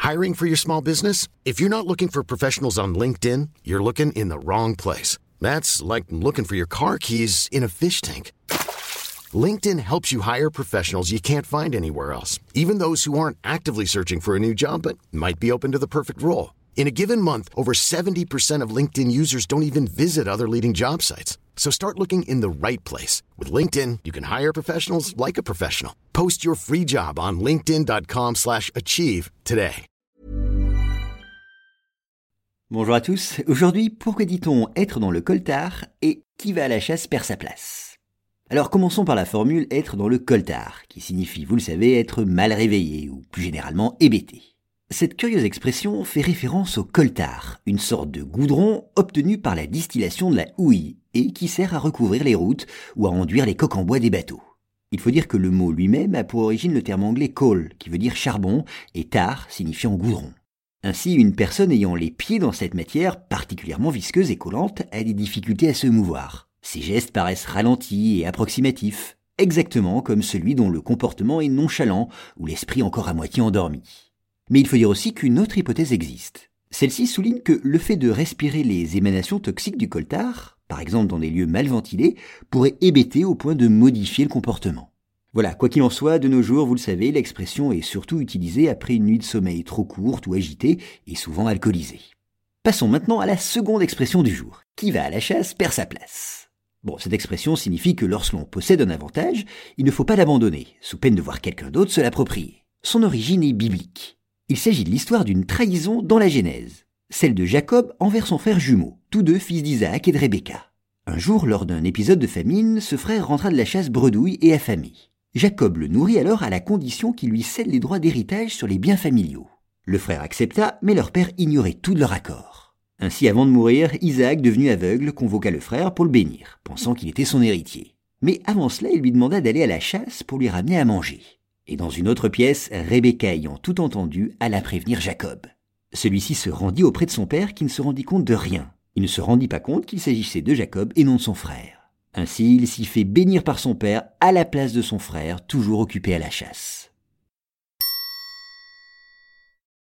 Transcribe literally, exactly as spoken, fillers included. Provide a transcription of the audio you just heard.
Hiring for your small business? If you're not looking for professionals on LinkedIn, you're looking in the wrong place. That's like looking for your car keys in a fish tank. LinkedIn helps you hire professionals you can't find anywhere else, even those who aren't actively searching for a new job but might be open to the perfect role. In a given month, over seventy percent of LinkedIn users don't even visit other leading job sites. So start looking in the right place. With LinkedIn, you can hire professionals like a professional. Post your free job on linkedin dot com slash achieve today. Bonjour à tous. Aujourd'hui, pourquoi dit-on être dans le coltard et qui va à la chasse perd sa place? Alors commençons par la formule être dans le coltard, qui signifie, vous le savez, être mal réveillé ou plus généralement hébété. Cette curieuse expression fait référence au coltard, une sorte de goudron obtenu par la distillation de la houille et qui sert à recouvrir les routes ou à enduire les coques en bois des bateaux. Il faut dire que le mot lui-même a pour origine le terme anglais coal, qui veut dire charbon, et tar signifiant goudron. Ainsi, une personne ayant les pieds dans cette matière particulièrement visqueuse et collante a des difficultés à se mouvoir. Ses gestes paraissent ralentis et approximatifs, exactement comme celui dont le comportement est nonchalant ou l'esprit encore à moitié endormi. Mais il faut dire aussi qu'une autre hypothèse existe. Celle-ci souligne que le fait de respirer les émanations toxiques du coltard, par exemple dans des lieux mal ventilés, pourrait hébéter au point de modifier le comportement. Voilà, quoi qu'il en soit, de nos jours, vous le savez, l'expression est surtout utilisée après une nuit de sommeil trop courte ou agitée et souvent alcoolisée. Passons maintenant à la seconde expression du jour. Qui va à la chasse perd sa place. Bon, cette expression signifie que lorsque l'on possède un avantage, il ne faut pas l'abandonner, sous peine de voir quelqu'un d'autre se l'approprier. Son origine est biblique. Il s'agit de l'histoire d'une trahison dans la Genèse, celle de Jacob envers son frère jumeau, tous deux fils d'Isaac et de Rebecca. Un jour, lors d'un épisode de famine, ce frère rentra de la chasse bredouille et affamé. Jacob le nourrit alors à la condition qu'il lui cède les droits d'héritage sur les biens familiaux. Le frère accepta, mais leur père ignorait tout de leur accord. Ainsi, avant de mourir, Isaac, devenu aveugle, convoqua le frère pour le bénir, pensant qu'il était son héritier. Mais avant cela, il lui demanda d'aller à la chasse pour lui ramener à manger. Et dans une autre pièce, Rebecca ayant tout entendu, alla prévenir Jacob. Celui-ci se rendit auprès de son père qui ne se rendit compte de rien. Il ne se rendit pas compte qu'il s'agissait de Jacob et non de son frère. Ainsi, il s'y fait bénir par son père à la place de son frère, toujours occupé à la chasse.